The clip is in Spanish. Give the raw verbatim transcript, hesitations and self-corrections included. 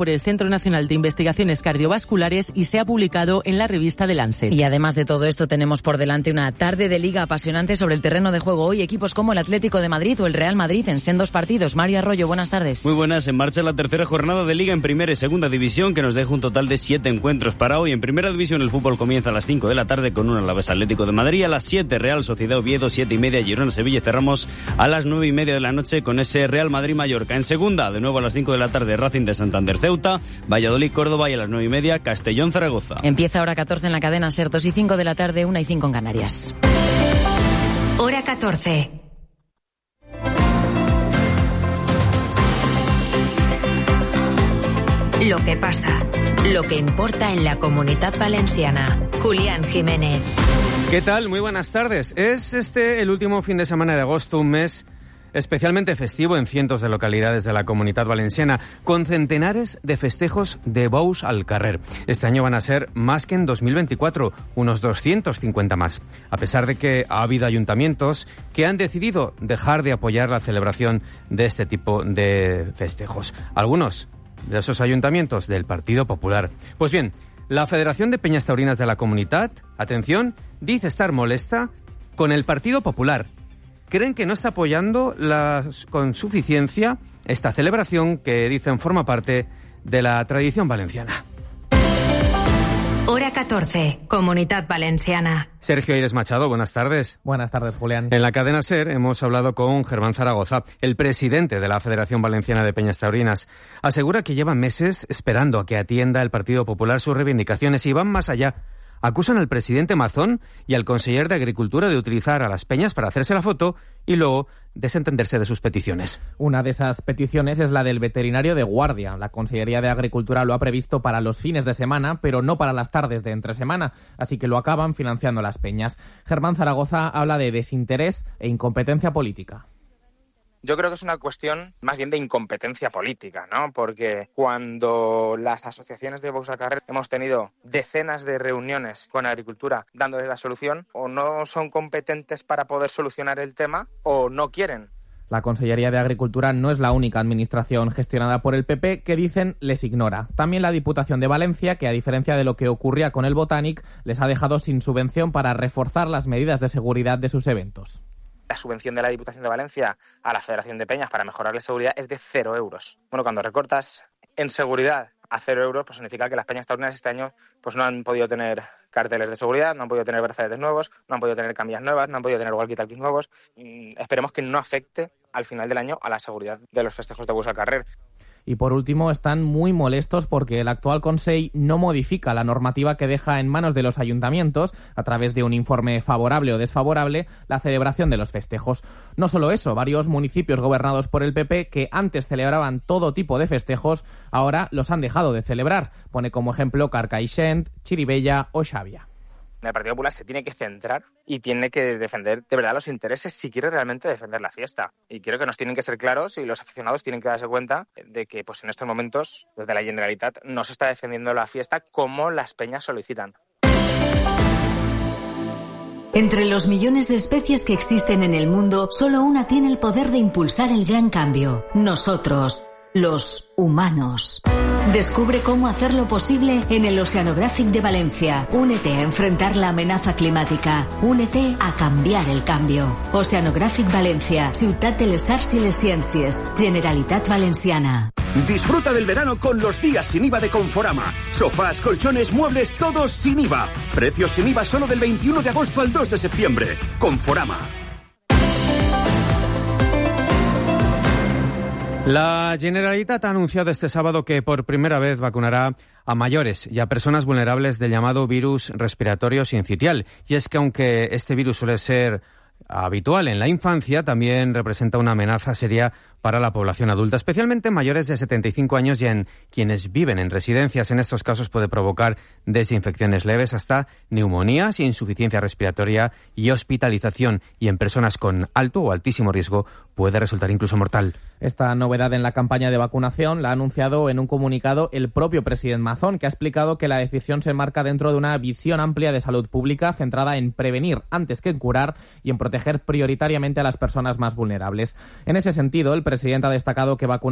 por el Centro Nacional de Investigaciones Cardiovasculares y se ha publicado en la revista The Lancet. Y además de todo esto tenemos por delante una tarde de liga apasionante sobre el terreno de juego. Hoy equipos como el Atlético de Madrid o el Real Madrid en sendos partidos. Mario Arroyo, buenas tardes. Muy buenas, en marcha la tercera jornada de liga en primera y segunda división que nos deja un total de siete encuentros para hoy. En primera división el fútbol comienza a las cinco de la tarde con un Alavés Atlético de Madrid, a las siete Real Sociedad Oviedo, siete y media Girona Sevilla y cerramos a las nueve y media de la noche con ese Real Madrid Mallorca. En segunda, de nuevo a las cinco de la tarde Racing de Santander Ceuta, Valladolid Córdoba y a las nueve y media Castellón Zaragoza. Empieza hora catorce en la cadena SER, dos y cinco de la tarde, una y cinco en Canarias. Hora catorce. Lo que pasa, lo que importa en la Comunitat Valenciana. Julián Jiménez. ¿Qué tal? Muy buenas tardes. Es este el último fin de semana de agosto, un mes especialmente festivo en cientos de localidades de la Comunitat Valenciana, con centenares de festejos de bous al carrer. Este año van a ser más que en dos mil veinticuatro, unos doscientos cincuenta más, a pesar de que ha habido ayuntamientos que han decidido dejar de apoyar la celebración de este tipo de festejos. Algunos de esos ayuntamientos del Partido Popular. Pues bien, la Federación de Peñas Taurinas de la Comunitat, atención, dice estar molesta con el Partido Popular. Creen que no está apoyando la, con suficiencia esta celebración que dicen forma parte de la tradición valenciana. Hora catorce, Comunitat Valenciana. Sergio Aires Machado, buenas tardes. Buenas tardes, Julián. En la cadena SER hemos hablado con Germán Zaragoza, el presidente de la Federación Valenciana de Peñas Taurinas. Asegura que llevan meses esperando a que atienda el Partido Popular sus reivindicaciones y van más allá. Acusan al presidente Mazón y al conseller de Agricultura de utilizar a las peñas para hacerse la foto y luego desentenderse de sus peticiones. Una de esas peticiones es la del veterinario de guardia. La Consellería de Agricultura lo ha previsto para los fines de semana, pero no para las tardes de entre semana, así que lo acaban financiando las peñas. Germán Zaragoza habla de desinterés e incompetencia política. Yo creo que es una cuestión más bien de incompetencia política, ¿no? Porque cuando las asociaciones de bous al carrer hemos tenido decenas de reuniones con agricultura dándoles la solución, o no son competentes para poder solucionar el tema o no quieren. La Consellería de Agricultura no es la única administración gestionada por el P P que dicen les ignora. También la Diputación de Valencia, que a diferencia de lo que ocurría con el Botanic, les ha dejado sin subvención para reforzar las medidas de seguridad de sus eventos. La subvención de la Diputación de Valencia a la Federación de Peñas para mejorar la seguridad es de cero euros. Bueno, cuando recortas en seguridad a cero euros, pues significa que las peñas taurinas este año pues no han podido tener carteles de seguridad, no han podido tener brazaletes nuevos, no han podido tener camillas nuevas, no han podido tener walkie-talkies nuevos. Y esperemos que no afecte al final del año a la seguridad de los festejos de bous al carrer. Y por último, están muy molestos porque el actual Consell no modifica la normativa que deja en manos de los ayuntamientos, a través de un informe favorable o desfavorable, la celebración de los festejos. No solo eso, varios municipios gobernados por el P P que antes celebraban todo tipo de festejos, ahora los han dejado de celebrar. Pone como ejemplo Carcaixent, Chirivella o Xàbia. El Partido Popular se tiene que centrar y tiene que defender de verdad los intereses si quiere realmente defender la fiesta. Y creo que nos tienen que ser claros y los aficionados tienen que darse cuenta de que pues en estos momentos, desde la Generalitat, no se está defendiendo la fiesta como las peñas solicitan. Entre los millones de especies que existen en el mundo, solo una tiene el poder de impulsar el gran cambio. Nosotros, los humanos. Descubre cómo hacerlo posible en el Oceanographic de Valencia. Únete a enfrentar la amenaza climática. Únete a cambiar el cambio. Oceanographic Valencia, Ciutat de les Arts y les Ciències, Generalitat Valenciana. Disfruta del verano con los días sin I V A de Conforama. Sofás, colchones, muebles, todos sin I V A. Precios sin I V A solo del veintiuno de agosto al dos de septiembre. Conforama. La Generalitat ha anunciado este sábado que por primera vez vacunará a mayores y a personas vulnerables del llamado virus respiratorio sincitial. Y es que aunque este virus suele ser habitual en la infancia, también representa una amenaza seria para la población adulta, especialmente mayores de setenta y cinco años y en quienes viven en residencias. En estos casos puede provocar desde infecciones leves hasta neumonías, insuficiencia respiratoria y hospitalización. Y en personas con alto o altísimo riesgo puede resultar incluso mortal. Esta novedad en la campaña de vacunación la ha anunciado en un comunicado el propio presidente Mazón, que ha explicado que la decisión se enmarca dentro de una visión amplia de salud pública centrada en prevenir antes que en curar y en proteger prioritariamente a las personas más vulnerables. En ese sentido, el presidente ha destacado que vacunar